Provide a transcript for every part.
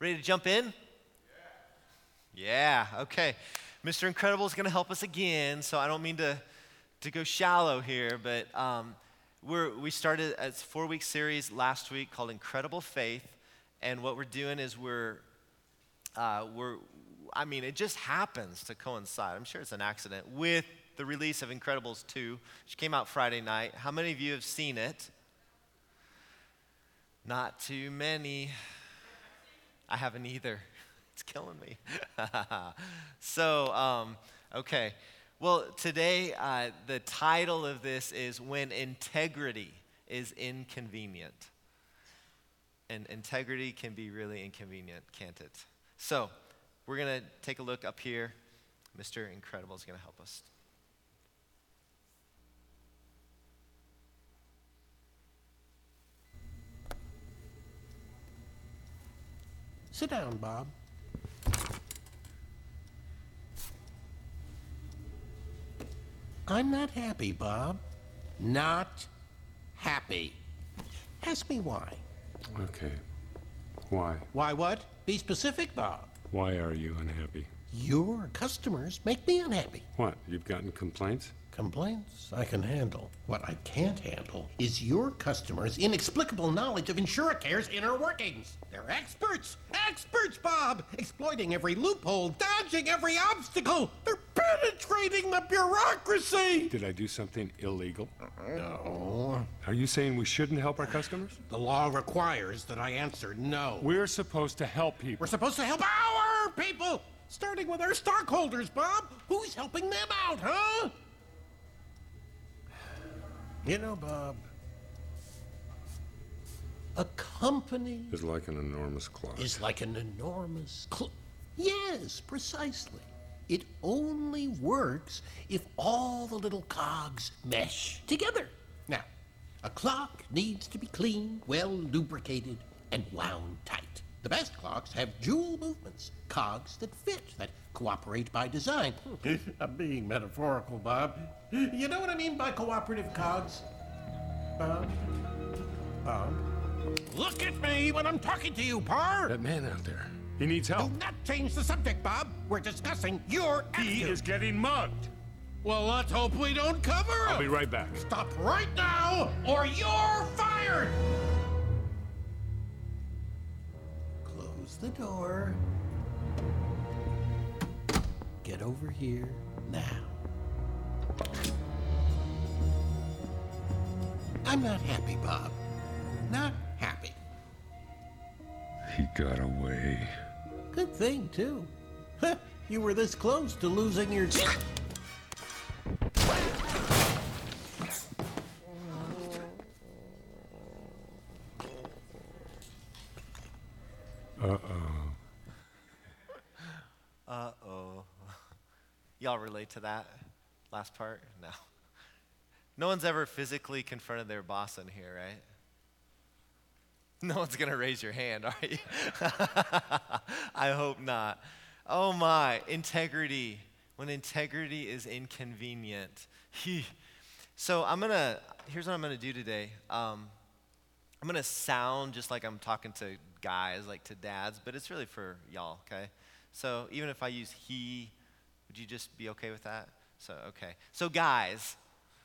Ready to jump in? Yeah, okay. Mr. Incredible is going to help us again, so I don't mean to go shallow here, but we started a 4-week series last week called Incredible Faith, and what we're doing is it just happens to coincide. I'm sure it's an accident with the release of Incredibles 2, which came out Friday night. How many of you have seen it? Not too many. I haven't either. It's killing me. Okay. Well, today, the title of this is When Integrity is Inconvenient. And integrity can be really inconvenient, can't it? So, we're going to take a look up here. Mr. Incredible is going to help us. Sit down, Bob. I'm not happy, Bob. Not happy. Ask me why. Okay. Why? Why what? Be specific, Bob. Why are you unhappy? Your customers make me unhappy. What? You've gotten complaints? Complaints I can handle. What I can't handle is your customers' inexplicable knowledge of InsureCare's inner workings. They're experts! Experts, Bob! Exploiting every loophole, dodging every obstacle! They're penetrating the bureaucracy! Did I do something illegal? No. Are you saying we shouldn't help our customers? The law requires that I answer no. We're supposed to help people. We're supposed to help our people! Starting with our stockholders, Bob! Who's helping them out, huh? You know, Bob, a company It's like an enormous clock. is like an enormous Yes, precisely. It only works if all the little cogs mesh together. Now, a clock needs to be clean, well lubricated, and wound tight. The best clocks have jewel movements, cogs that fit, that cooperate by design. I'm being metaphorical, Bob. You know what I mean by cooperative cogs? Bob? Bob? Look at me when I'm talking to you, Par! That man out there, he needs help. Do not change the subject, Bob. We're discussing your He attitude. is getting mugged. Well, let's hope we don't cover him. I'll be right back. Stop right now, or you're fired! Close the door. Get over here now. I'm not happy, Bob. Not happy. He got away. Good thing, too. You were this close to losing your... Y'all relate to that last part? No. No one's ever physically confronted their boss in here, right? No one's going to raise your hand, are you? I hope not. Oh my, integrity. When integrity is inconvenient. So here's what I'm going to do today. I'm going to sound just like I'm talking to guys, like to dads, but it's really for y'all, okay? So even if I use he, would you just be okay with that? Okay. So guys,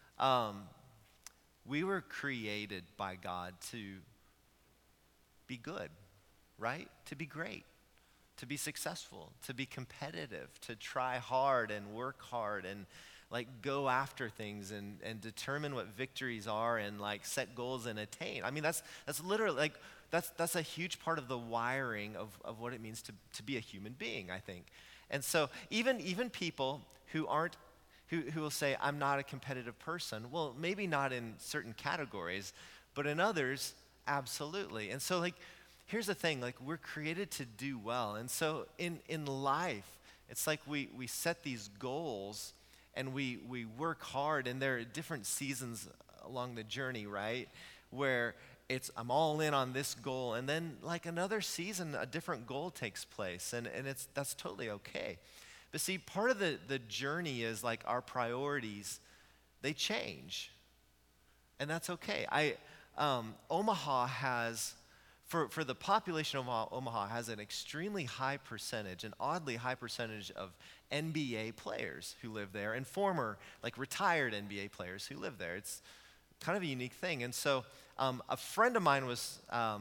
we were created by God to be good, right? To be great, to be successful, to be competitive, to try hard and work hard and like go after things and determine what victories are and like set goals and attain. I mean, that's literally like, that's a huge part of the wiring of what it means to be a human being, I think. And so even people who will say, I'm not a competitive person, well, maybe not in certain categories, but in others, absolutely. And so like, here's the thing, like we're created to do well. And so in life, it's like we set these goals and we work hard, and there are different seasons along the journey, right? Where I'm all in on this goal, and then like another season, a different goal takes place, and that's totally okay. But see, part of the journey is like our priorities, they change, and that's okay. Omaha has for the population of Omaha has an extremely high percentage, an oddly high percentage of NBA players who live there and former, like retired NBA players who live there. It's kind of a unique thing. And so a friend of mine was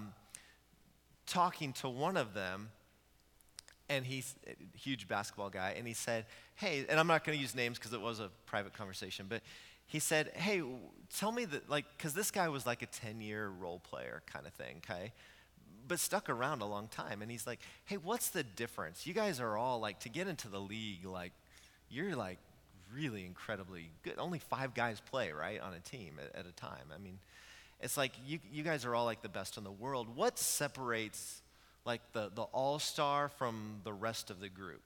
talking to one of them, and he's a huge basketball guy, and he said, hey, and I'm not going to use names because it was a private conversation, but he said, hey, tell me that, like, because this guy was like a 10-year role player kind of thing, okay? But stuck around a long time. And he's like, hey, what's the difference? You guys are all, like, to get into the league, like, you're, like, really incredibly good. Only 5 guys play, right, on a team at a time. I mean, it's like you guys are all, like, the best in the world. What separates, like, the all-star from the rest of the group?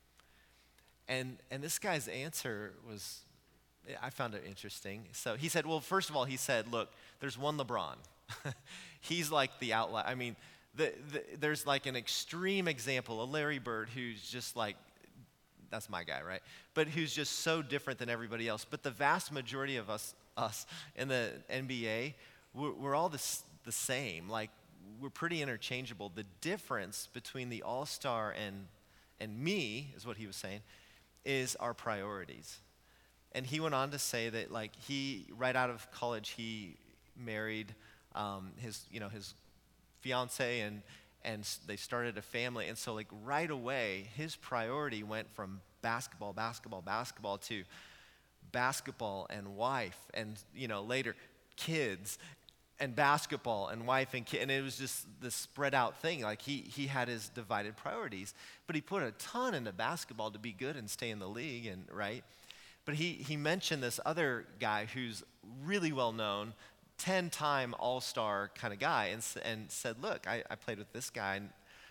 And this guy's answer was, I found it interesting. So he said, well, first of all, he said, look, there's one LeBron. He's like the outlier. I mean, there's like an extreme example, a Larry Bird, who's just like, that's my guy, right? But who's just so different than everybody else. But the vast majority of us in the NBA, we're all the same. Like, we're pretty interchangeable. The difference between the all-star and me, is what he was saying, is our priorities. And he went on to say that, like, he, right out of college, he married his fiance, and they started a family. And so, like, right away, his priority went from basketball to basketball and wife, and, later kids and basketball and wife and kid. And it was just this spread out thing. Like, he had his divided priorities, but he put a ton into basketball to be good and stay in the league, and right? But he mentioned this other guy who's really well known, 10-time all-star kind of guy, and said, look, I played with this guy,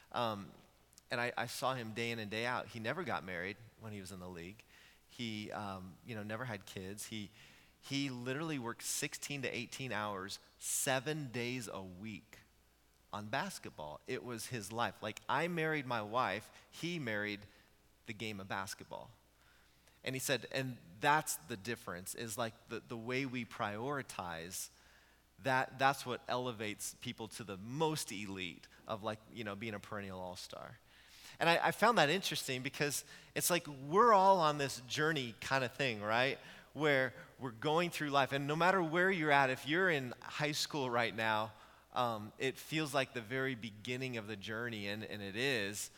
and I saw him day in and day out. He never got married when he was in the league. He never had kids. He literally worked 16 to 18 hours, 7 days a week on basketball. It was his life. Like, I married my wife, he married the game of basketball. And he said, and that's the difference, is like the way we prioritize, that's what elevates people to the most elite of, like, being a perennial all-star. And I found that interesting because it's like we're all on this journey kind of thing, right? Where we're going through life. And no matter where you're at, if you're in high school right now, it feels like the very beginning of the journey, and it is.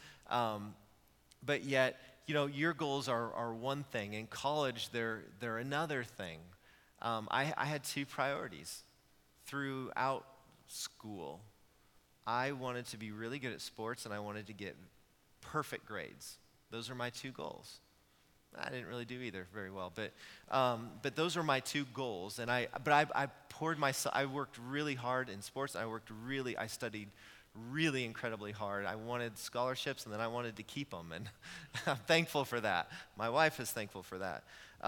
But yet, your goals are one thing. In college, they're another thing. I had 2 priorities throughout school. I wanted to be really good at sports, and I wanted to get perfect grades. Those are my 2 goals. I didn't really do either very well, but those are my 2 goals. And I poured myself. I worked really hard in sports. I studied really incredibly hard. I wanted scholarships, and then I wanted to keep them, and I'm thankful for that. My wife is thankful for that.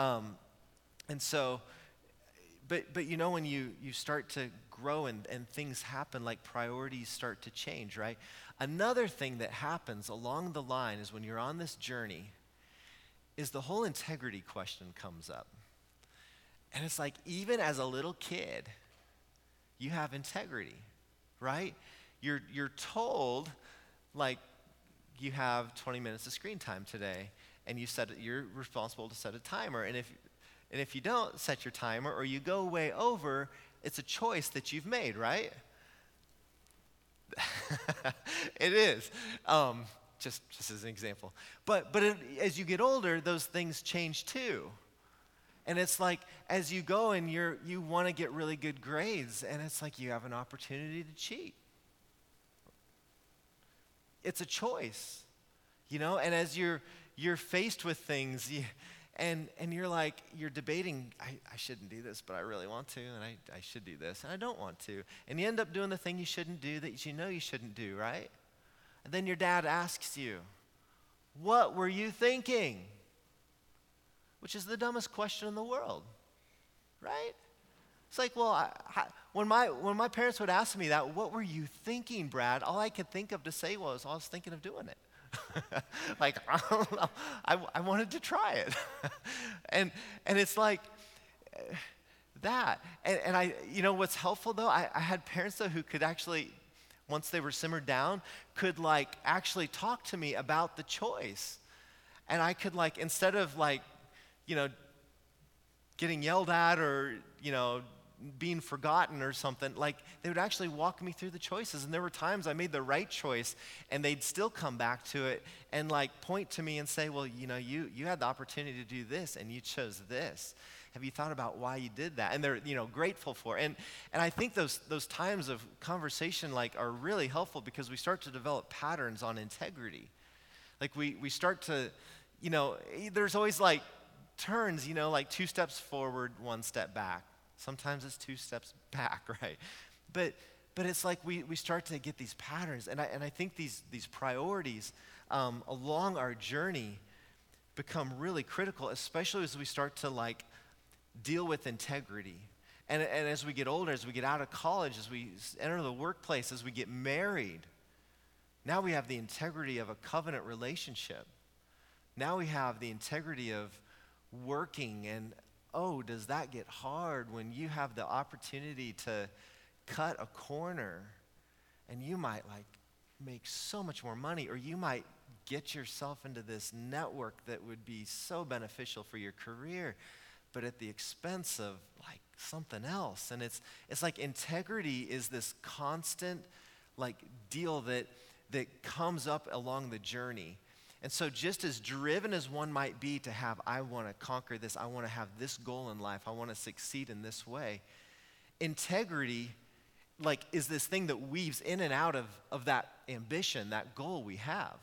And so, but when you start to grow and things happen, like priorities start to change, right? Another thing that happens along the line is when you're on this journey is the whole integrity question comes up. And it's like, even as a little kid, you have integrity, right? You're told, like, you have 20 minutes of screen time today, and you're responsible to set a timer. And if you don't set your timer, or you go way over, it's a choice that you've made, right? It is. Just as an example. But as you get older, those things change too. And it's like, as you go and you want to get really good grades, and it's like you have an opportunity to cheat. It's a choice, and as you're faced with things, and you're like, you're debating, I shouldn't do this, but I really want to, and I should do this, and I don't want to. And you end up doing the thing you shouldn't do that you shouldn't do, right? And then your dad asks you, what were you thinking? Which is the dumbest question in the world, right? It's like, well, when my parents would ask me that, what were you thinking, Brad? All I could think of to say was, I was thinking of doing it. Like, I don't know. I wanted to try it. and it's like that. And what's helpful, though, I had parents, though, who could actually, once they were simmered down, could like actually talk to me about the choice. And I could like, instead of like, you know, getting yelled at or, you know, being forgotten or something, like they would actually walk me through the choices. And there were times I made the right choice and they'd still come back to it and like point to me and say, well, you know, you had the opportunity to do this and you chose this. Have you thought about why you did that? And they're, you know, grateful for it. And I think those times of conversation like are really helpful because we start to develop patterns on integrity. Like we start to, you know, there's always like turns, you know, like 2 steps forward, 1 step back. Sometimes it's 2 steps back, right? But it's like we start to get these patterns. And I think these priorities along our journey become really critical, especially as we start to like deal with integrity. And as we get older, as we get out of college, as we enter the workplace, as we get married, now we have the integrity of a covenant relationship. Now we have the integrity of working, and oh, does that get hard when you have the opportunity to cut a corner and you might like make so much more money, or you might get yourself into this network that would be so beneficial for your career, but at the expense of like something else. And it's like integrity is this constant like deal that comes up along the journey. And so just as driven as one might be to have, I want to conquer this, I want to have this goal in life, I want to succeed in this way, integrity like is this thing that weaves in and out of that ambition, that goal we have.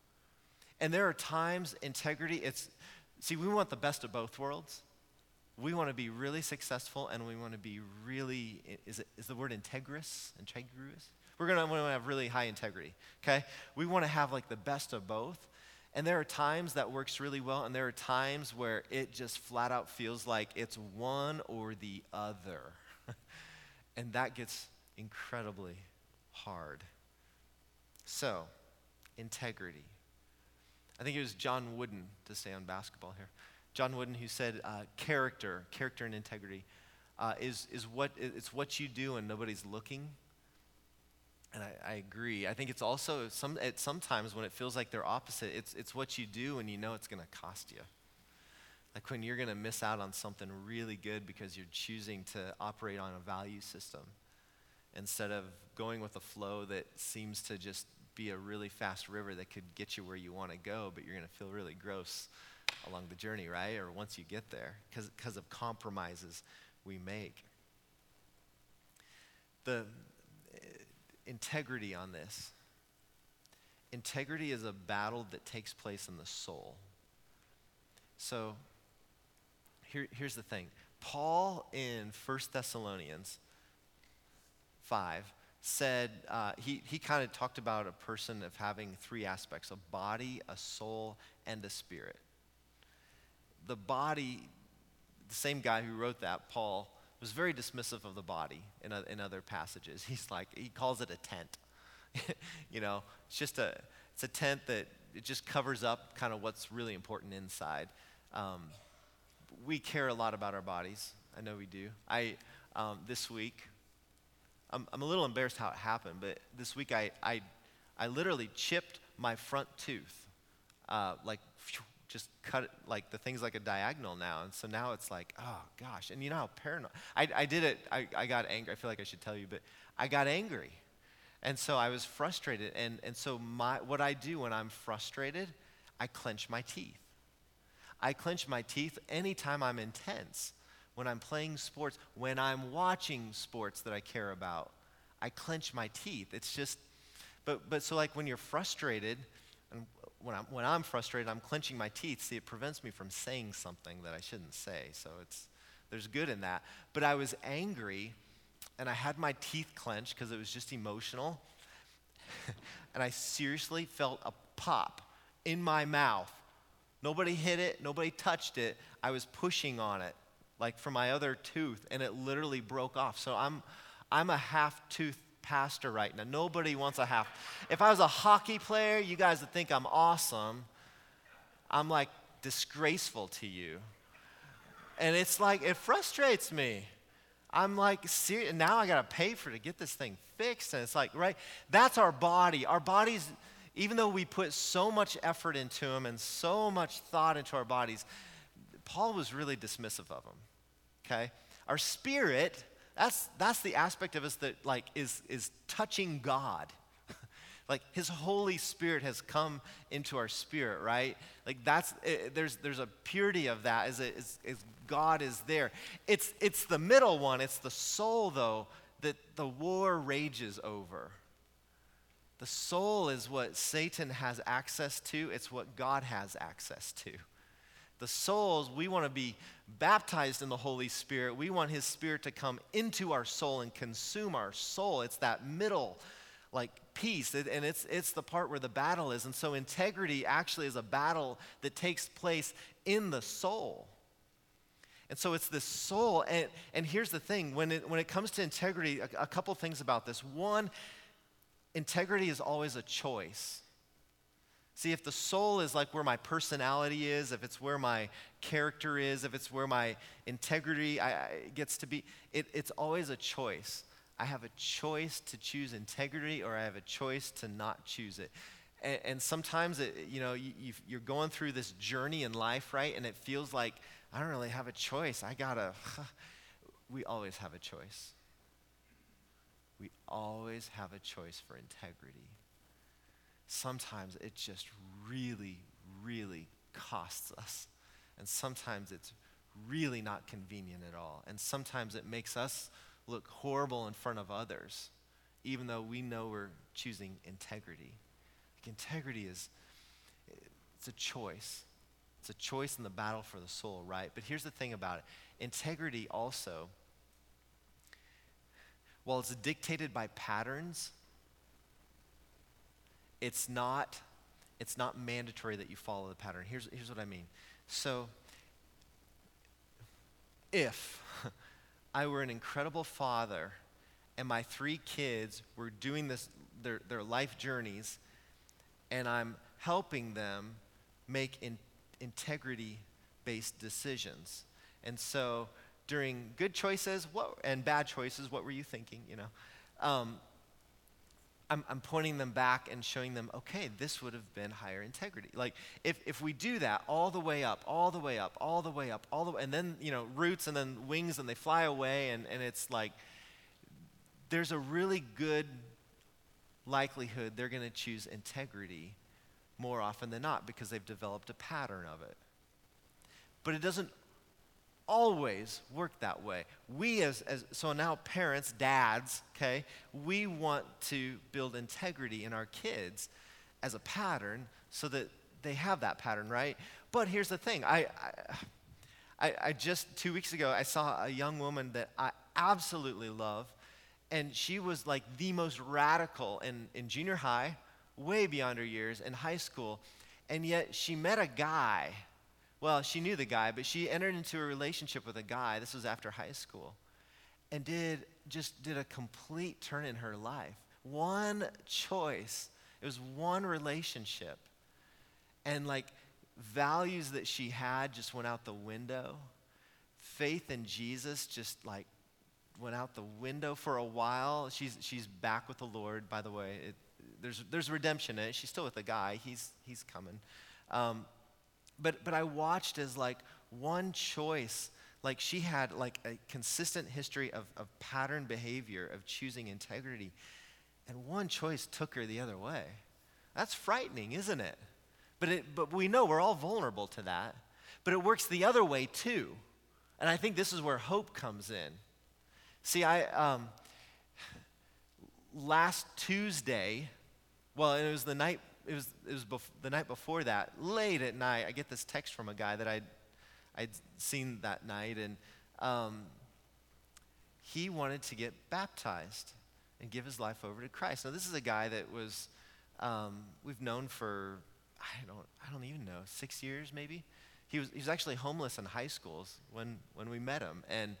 And there are times integrity, we want the best of both worlds. We want to be really successful and we want to be really, is the word integrous? We're going to have really high integrity, okay? We want to have like the best of both. And there are times that works really well, and there are times where it just flat out feels like it's one or the other. And that gets incredibly hard. So, integrity. I think it was John Wooden, to stay on basketball here. John Wooden, who said character and integrity is what you do and nobody's looking. And I agree. I think it's also sometimes when it feels like they're opposite, it's what you do and you know it's going to cost you. Like when you're going to miss out on something really good because you're choosing to operate on a value system instead of going with a flow that seems to just be a really fast river that could get you where you want to go, but you're going to feel really gross along the journey, right? Or once you get there, because of compromises we make. The integrity on this. Integrity is a battle that takes place in the soul. So here's the thing. Paul in 1 Thessalonians 5 said, he kind of talked about a person of having 3 aspects: a body, a soul, and a spirit. The body, the same guy who wrote that, Paul, was very dismissive of the body in other passages. He calls it a tent. You know, it's a tent that it just covers up kind of what's really important inside. We care a lot about our bodies. I know we do. This week, I'm a little embarrassed how it happened, but this week I literally chipped my front tooth, just cut it, like the thing's like a diagonal now. And so now it's like, oh gosh. And you know how paranoid, I did it, I got angry. I feel like I should tell you, but I got angry. And so I was frustrated. And so what I do when I'm frustrated, I clench my teeth. I clench my teeth anytime I'm intense. When I'm playing sports, when I'm watching sports that I care about, I clench my teeth. It's just, but so like when you're frustrated, and when I'm frustrated, I'm clenching my teeth. See, it prevents me from saying something that I shouldn't say. So there's good in that. But I was angry, and I had my teeth clenched because it was just emotional. And I seriously felt a pop in my mouth. Nobody hit it. Nobody touched it. I was pushing on it, like for my other tooth, and it literally broke off. So I'm a half-tooth pastor right now. Nobody wants a half. If I was a hockey player, you guys would think I'm awesome. I'm like disgraceful to you. And it's like, it frustrates me. I'm like, serious. Now I got to pay to get this thing fixed. And it's like, right? That's our body. Our bodies, even though we put so much effort into them and so much thought into our bodies, Paul was really dismissive of them, okay? Our spirit, that's the aspect of us that like is touching God. Like his Holy Spirit has come into our spirit, right? Like there's a purity of that as God is there. It's the middle one, it's the soul though, that the war rages over. The soul is what Satan has access to, it's what God has access to. The souls, we want to be baptized in the Holy Spirit. We want his Spirit to come into our soul and consume our soul. It's that middle like peace, and it's the part where the battle is. And so integrity actually is a battle that takes place in the soul. And so it's this soul, and here's the thing, when it comes to integrity, a couple things about this. One, integrity is always a choice. See, if the soul is like where my personality is, if it's where my character is, if it's where my integrity gets to be, it's always a choice. I have a choice to choose integrity, or I have a choice to not choose it. And sometimes, you're going through this journey in life, right? And it feels like, I don't really have a choice. We always have a choice. We always have a choice for integrity. Sometimes it just really, really costs us. And sometimes it's really not convenient at all. And sometimes it makes us look horrible in front of others, even though we know we're choosing integrity. Like integrity it's a choice. It's a choice in the battle for the soul, right? But here's the thing about it. Integrity also, while it's dictated by patterns, it's not mandatory that you follow the pattern. Here's what I mean. So if I were an incredible father and my 3 kids were doing their life journeys, and I'm helping them make integrity-based decisions. And so during good choices and bad choices, what were you thinking, I'm pointing them back and showing them, okay, this would have been higher integrity. Like if we do that all the way up, all the way up, all the way up, all the way, and then, roots and then wings and they fly away, and it's like, there's a really good likelihood they're going to choose integrity more often than not because they've developed a pattern of it. But it doesn't always work that way. We so now parents, dads, okay, we want to build integrity in our kids as a pattern so that they have that pattern, right? But here's the thing. I just 2 weeks ago, I saw a young woman that I absolutely love, and she was like the most radical in junior high, way beyond her years, in high school, and yet she met a guy. Well, she knew the guy, but she entered into a relationship with a guy. This was after high school, and did a complete turn in her life. One choice. It was one relationship. And like values that she had just went out the window. Faith in Jesus just like went out the window for a while. She's back with the Lord, by the way. There's redemption in it. She's still with the guy. He's coming. But I watched as like one choice, like she had like a consistent history of pattern behavior, of choosing integrity, and one choice took her the other way. That's frightening, isn't it? But we know we're all vulnerable to that. But it works the other way too. And I think this is where hope comes in. See, last Tuesday, well, it was the night. It was the night before that, late at night, I get this text from a guy that I'd seen that night, and he wanted to get baptized and give his life over to Christ. Now, this is a guy that was we've known for I don't even know, 6 years maybe. He was actually homeless in high schools when we met him, and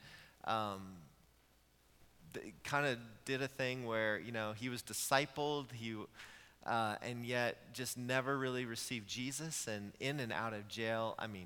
kind of did a thing where he was discipled. And yet just never really received Jesus, and in and out of jail. I mean,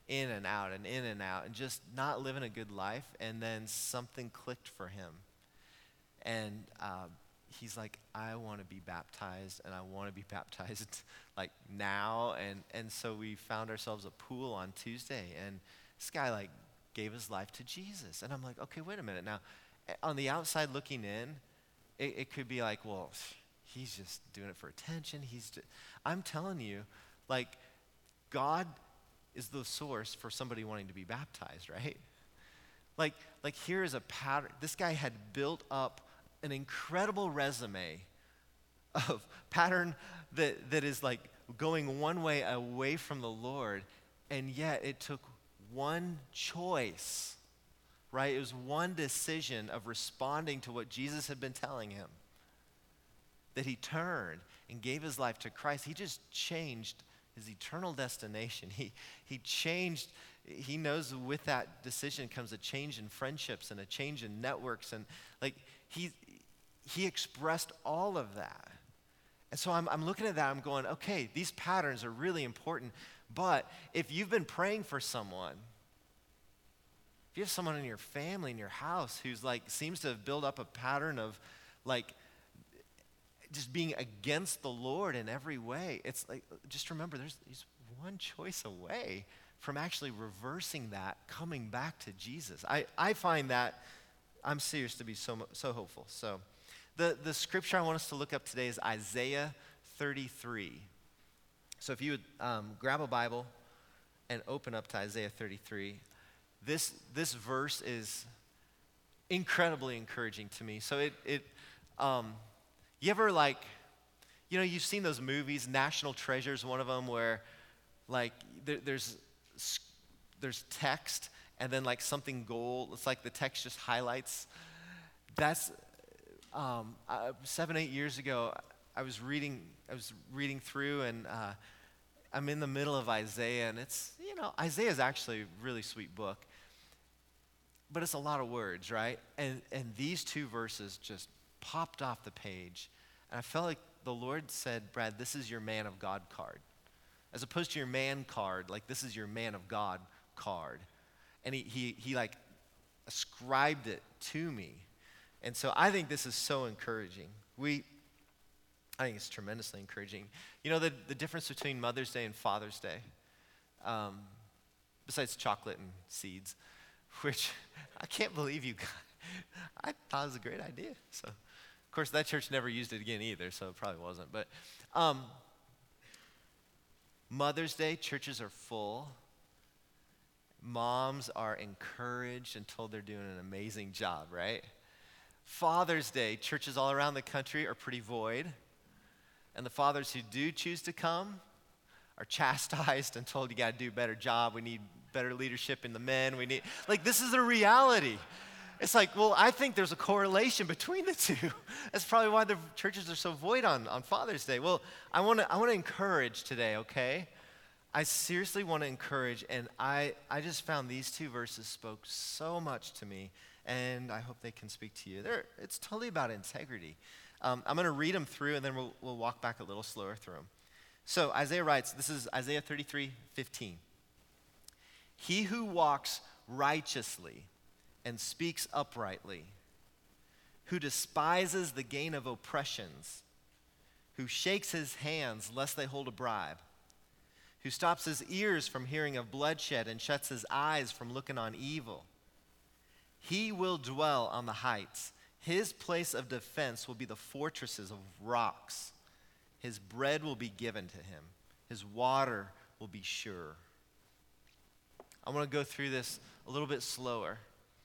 in and out and in and out and just not living a good life. And then something clicked for him. And he's like, I want to be baptized, and I want to be baptized like now. And so we found ourselves a pool on Tuesday, and this guy like gave his life to Jesus. And I'm like, okay, wait a minute. Now, on the outside looking in, it could be like, well, he's just doing it for attention. I'm telling you, like, God is the source for somebody wanting to be baptized, right? Like here is a pattern. This guy had built up an incredible resume of pattern that is like going one way away from the Lord, and yet it took one choice, right? It was one decision of responding to what Jesus had been telling him, that he turned and gave his life to Christ. He just changed his eternal destination. He changed. He knows with that decision comes a change in friendships and a change in networks, and like he expressed all of that. And so I'm looking at that, I'm going, okay, these patterns are really important, but if you've been praying for someone, if you have someone in your family, in your house, who's like, seems to have built up a pattern of like just being against the Lord in every way, it's like, just remember, he's one choice away from actually reversing that, coming back to Jesus. I find that, I'm serious, to be so hopeful. So the scripture I want us to look up today is Isaiah 33. So if you would grab a Bible and open up to Isaiah 33, this verse is incredibly encouraging to me. So you ever like, you know, you've seen those movies, National Treasure is one of them, where like there's text and then like something gold, it's like the text just highlights. That's 7-8 years ago, I was reading through, and I'm in the middle of Isaiah, and it's, you know, Isaiah is actually a really sweet book, but it's a lot of words, right? And these two verses just popped off the page, and I felt like the Lord said, Brad, this is your man of God card. As opposed to your man card, like this is your man of God card. And he like ascribed it to me. And so I think this is so encouraging. I think it's tremendously encouraging. You know, the difference between Mother's Day and Father's Day, besides chocolate and seeds, which I can't believe you got. I thought it was a great idea. So, of course, that church never used it again either, so it probably wasn't. But Mother's Day, churches are full. Moms are encouraged and told they're doing an amazing job, right? Father's Day, churches all around the country are pretty void. And the fathers who do choose to come are chastised and told, you got to do a better job. We need better leadership in the men. We need, like, this is the reality. It's like, well, I think there's a correlation between the two. That's probably why the churches are so void on Father's Day. Well, I want to encourage today, okay? I seriously want to encourage, and I just found these two verses spoke so much to me, and I hope they can speak to you. It's totally about integrity. I'm going to read them through, and then we'll walk back a little slower through them. So Isaiah writes, this is Isaiah 33:15. He who walks righteously and speaks uprightly, who despises the gain of oppressions, who shakes his hands lest they hold a bribe, who stops his ears from hearing of bloodshed and shuts his eyes from looking on evil. He will dwell on the heights. His place of defense will be the fortresses of rocks. His bread will be given to him. His water will be sure. I want to go through this a little bit slower.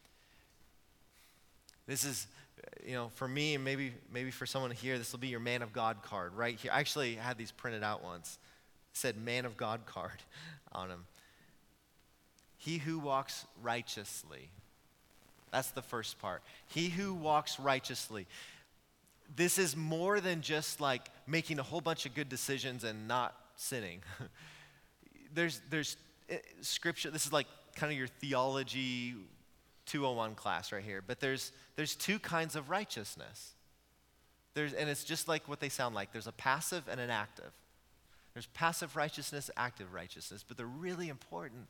This is, you know, for me and maybe for someone here, this will be your man of God card right here. I actually had these printed out once. It said man of God card on them. He who walks righteously. That's the first part. He who walks righteously. This is more than just like making a whole bunch of good decisions and not sinning. There's scripture. This is like kind of your theology 201 class right here. But there's two kinds of righteousness. And it's just like what they sound like. There's a passive and an active. There's passive righteousness, active righteousness, but they're really important.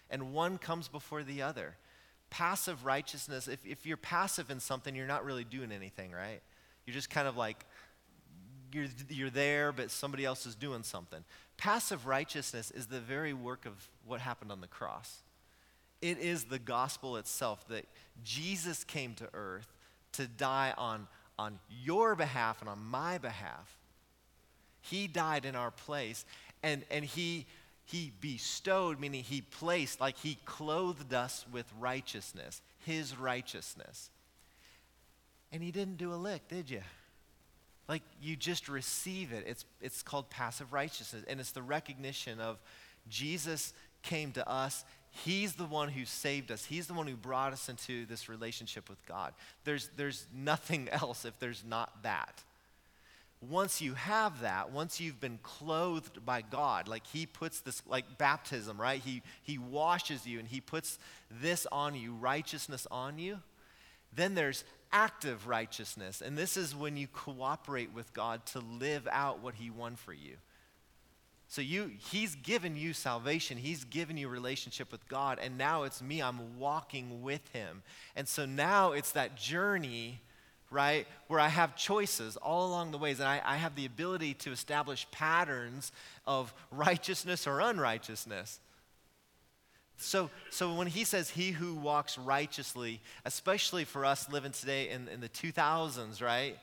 and one comes before the other. Passive righteousness, if you're passive in something, you're not really doing anything, right? You're just kind of like, you're there, but somebody else is doing something. Passive righteousness is the very work of what happened on the cross. It is the gospel itself that Jesus came to earth to die on your behalf and on my behalf. He died in our place, and he bestowed, meaning he placed, like he clothed us with righteousness, his righteousness. And he didn't do a lick, did you? Like, you just receive it. It's called passive righteousness, and it's the recognition of Jesus came to us. He's the one who saved us. He's the one who brought us into this relationship with God. There's nothing else if there's not that. Once you have that, once you've been clothed by God, like he puts this, like baptism, right? He washes you and he puts this on you, righteousness on you. Then there's active righteousness, and this is when you cooperate with God to live out what he won for you. So he's given you salvation. He's given you a relationship with God, and now it's me. I'm walking with him. And so now it's that journey, right, where I have choices all along the ways, and I have the ability to establish patterns of righteousness or unrighteousness. So when he says he who walks righteously, especially for us living today in the 2000s, right,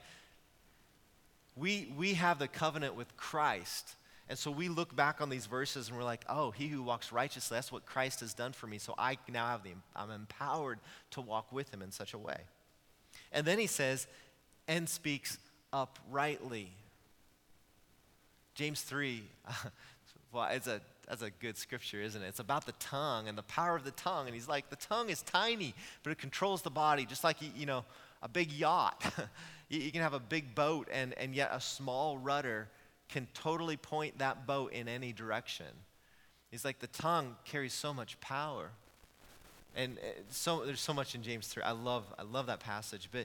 we have the covenant with Christ. And so we look back on these verses and we're like, oh, he who walks righteously, that's what Christ has done for me. So I now I'm empowered to walk with him in such a way. And then he says, and speaks uprightly. James 3, well, that's a good scripture, isn't it? It's about the tongue and the power of the tongue. And he's like, the tongue is tiny, but it controls the body, just like, a big yacht. You can have a big boat, and yet a small rudder can totally point that boat in any direction. He's like, the tongue carries so much power. And there's so much in James 3. I love that passage. But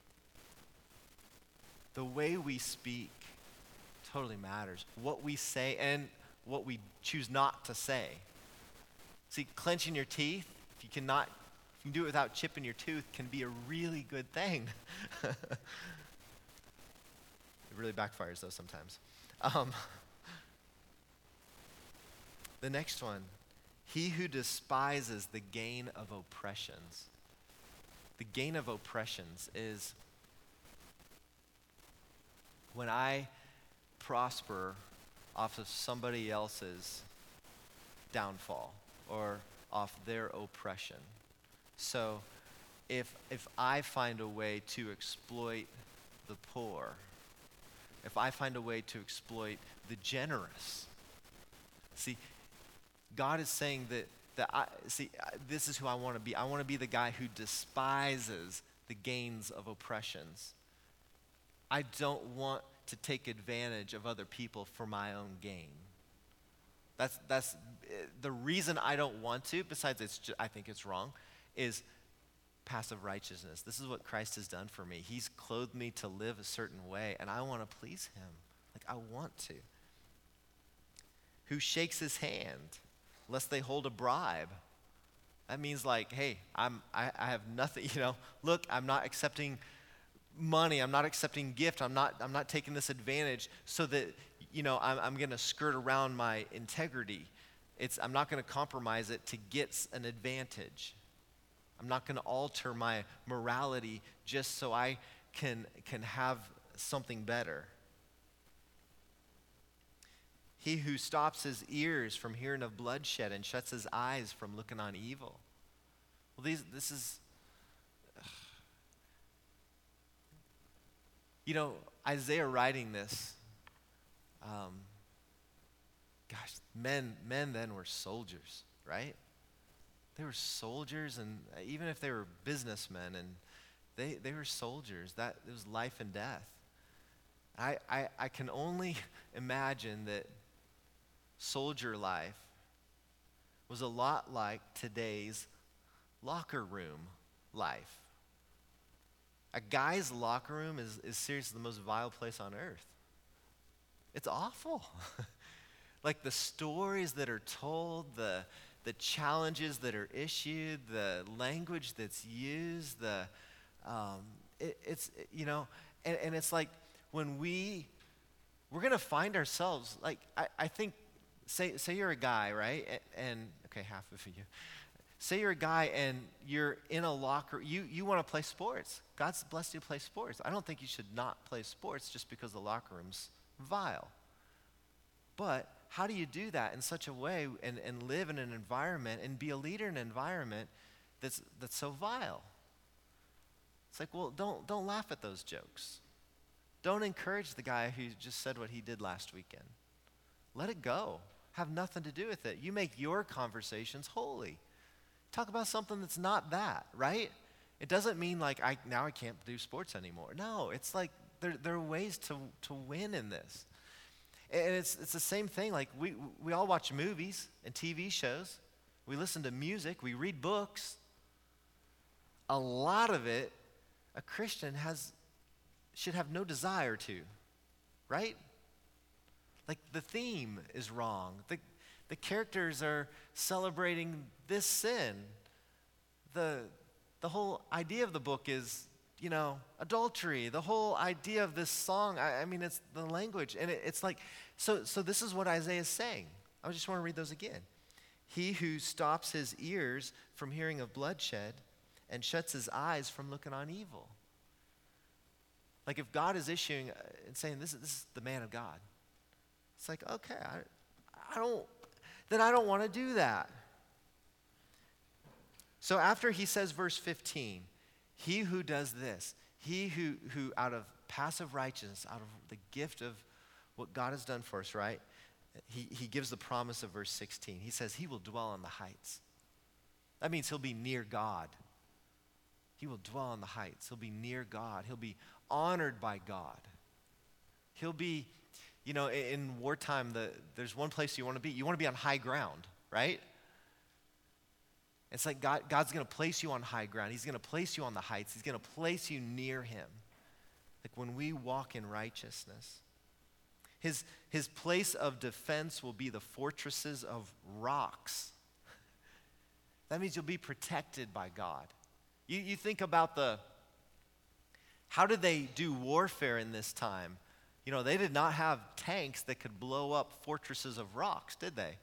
the way we speak totally matters. What we say and what we choose not to say. See, clenching your teeth, if you can do it without chipping your tooth, can be a really good thing. It really backfires though sometimes. The next one, he who despises the gain of oppressions. The gain of oppressions is when I prosper off of somebody else's downfall or off their oppression. So if I find a way to exploit the poor, if I find a way to exploit the generous, see, God is saying this is who I want to be. I want to be the guy who despises the gains of oppressions. I don't want to take advantage of other people for my own gain. That's the reason I don't want to, besides I think it's wrong, is passive righteousness. This is what Christ has done for me. He's clothed me to live a certain way, and I want to please him. Like, I want to. Who shakes his hand, lest they hold a bribe. That means like, hey, I have nothing, look, I'm not accepting money, I'm not accepting gift, I'm not taking this advantage so that, I'm going to skirt around my integrity. I'm not going to compromise it to get an advantage. I'm not going to alter my morality just so I can have something better. He who stops his ears from hearing of bloodshed and shuts his eyes from looking on evil. Well, this is, Isaiah writing this, men then were soldiers, right? They were soldiers, and even if they were businessmen, and they were soldiers, that it was life and death. I can only imagine that soldier life was a lot like today's locker room life. A guy's locker room is seriously the most vile place on earth. It's awful. Like the stories that are told, the the challenges that are issued, the language that's used, it's, you know, and it's like when we're going to find ourselves, like, I think, say you're a guy, right? And okay, half of you. Say you're a guy and you're in a locker, you want to play sports. God's blessed you to play sports. I don't think you should not play sports just because the locker room's vile. But how do you do that in such a way and live in an environment and be a leader in an environment that's so vile? It's like, well, don't laugh at those jokes. Don't encourage the guy who just said what he did last weekend. Let it go. Have nothing to do with it. You make your conversations holy. Talk about something that's not that, right? It doesn't mean like now I can't do sports anymore. No, it's like there are ways to win in this. And it's the same thing. Like we all watch movies and TV shows. We listen to music. We read books. A lot of it, a Christian should have no desire to, right? Like the theme is wrong. The characters are celebrating this sin. The whole idea of the book is, you know, adultery. The whole idea of this song, I mean, it's the language. And it's like, so this is what Isaiah is saying. I just want to read those again. He who stops his ears from hearing of bloodshed and shuts his eyes from looking on evil. Like if God is issuing and saying, this is the man of God. It's like, okay, I don't want to do that. So after he says verse 15, he who does this, he who out of passive righteousness, out of the gift of what God has done for us, right? He gives the promise of verse 16. He says he will dwell on the heights. That means he'll be near God. He will dwell on the heights. He'll be near God. He'll be honored by God. He'll be, you know, in wartime, there's one place you want to be. You want to be on high ground, right? It's like God's going to place you on high ground. He's going to place you on the heights. He's going to place you near him. Like when we walk in righteousness. His place of defense will be the fortresses of rocks. That means you'll be protected by God. You think about how did they do warfare in this time? You know, they did not have tanks that could blow up fortresses of rocks, did they?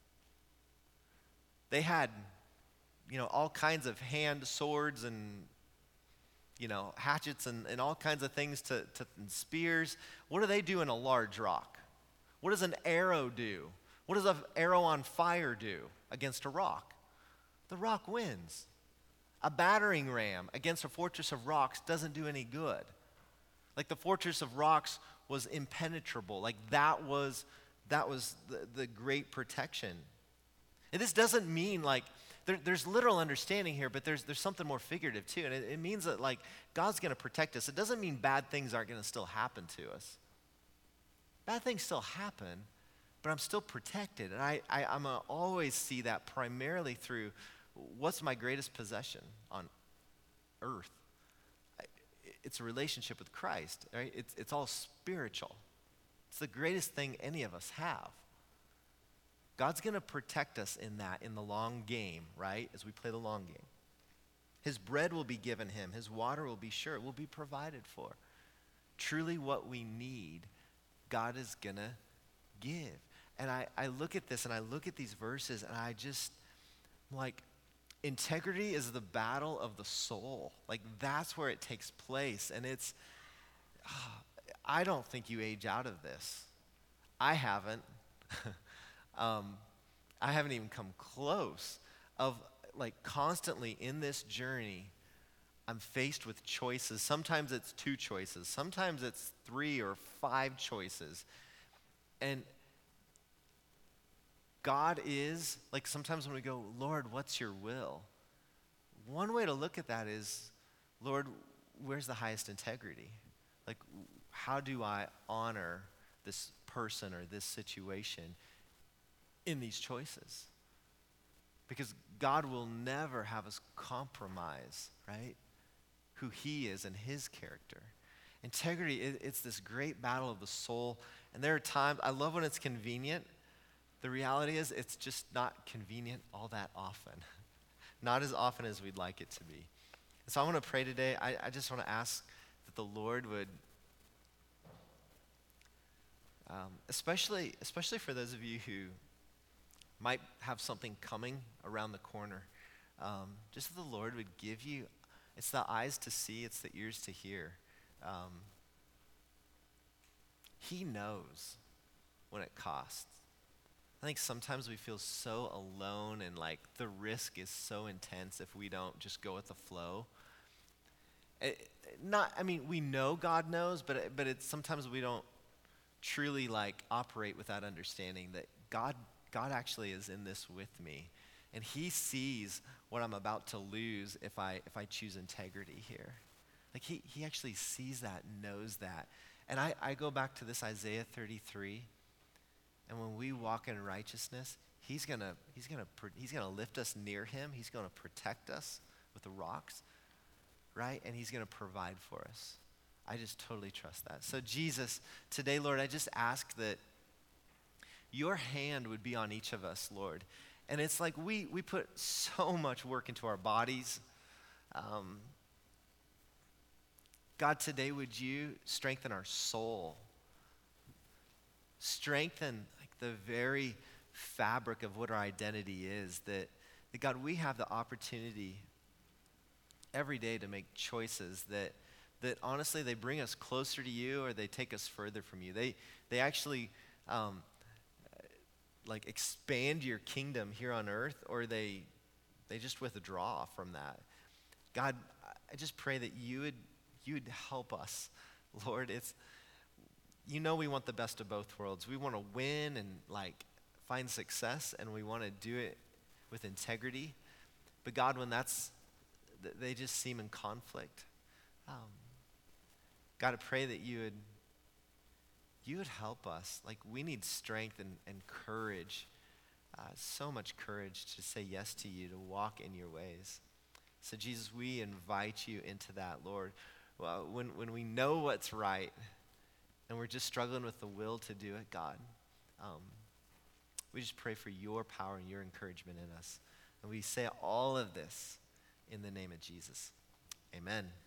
They had, you know, all kinds of hand swords and, you know, hatchets and all kinds of things and spears. What do they do in a large rock? What does an arrow do? What does an arrow on fire do against a rock? The rock wins. A battering ram against a fortress of rocks doesn't do any good. Like the fortress of rocks was impenetrable. Like that was the great protection. And this doesn't mean like, there's literal understanding here, but there's something more figurative too. And it means that like God's going to protect us. It doesn't mean bad things aren't going to still happen to us. Bad things still happen, but I'm still protected. And I'm going to always see that primarily through what's my greatest possession on earth. It's a relationship with Christ, right? It's all spiritual. It's the greatest thing any of us have. God's going to protect us in that, in the long game, right? As we play the long game. His bread will be given him. His water will be sure. It will be provided for. Truly what we need, God is going to give. And I look at this and I look at these verses and I just, like, integrity is the battle of the soul. Like, that's where it takes place. And I don't think you age out of this. I haven't. I haven't even come close of like constantly in this journey, I'm faced with choices. Sometimes it's 2 choices. Sometimes it's 3 or 5 choices. And God is, like sometimes when we go, Lord, what's your will? One way to look at that is, Lord, where's the highest integrity? Like, how do I honor this person or this situation in these choices? Because God will never have us compromise, right? Who he is and his character. Integrity, it's this great battle of the soul. And there are times, I love when it's convenient. the reality is it's just not convenient all that often. Not as often as we'd like it to be. And so I want to pray today. I just want to ask that the Lord would, especially for those of you who might have something coming around the corner, just that the Lord would give you, it's the eyes to see, it's the ears to hear. He knows what it costs. I think sometimes we feel so alone and like the risk is so intense if we don't just go with the flow. We know God knows, but it's sometimes we don't truly like operate with that understanding that God actually is in this with me, and He sees what I'm about to lose if I choose integrity here. Like he actually sees that, knows that. And I go back to this Isaiah 33, and when we walk in righteousness, He's gonna lift us near Him. He's gonna protect us with the rocks, right? And He's gonna provide for us. I just totally trust that. So Jesus, today, Lord, I just ask that Your hand would be on each of us, Lord. And it's like we put so much work into our bodies. God, today would You strengthen our soul? Strengthen like the very fabric of what our identity is, that God, we have the opportunity every day to make choices that honestly, they bring us closer to You or they take us further from You. They actually like expand Your kingdom here on earth, or they just withdraw from that. God, I just pray that You would help us, Lord. We want the best of both worlds. We want to win and like find success, and we want to do it with integrity. But God, when they just seem in conflict, God, I pray that You would help us. Like, we need strength and courage, so much courage to say yes to You, to walk in Your ways. So Jesus, we invite You into that, Lord. Well, when we know what's right and we're just struggling with the will to do it, God, we just pray for Your power and Your encouragement in us. And we say all of this in the name of Jesus. Amen.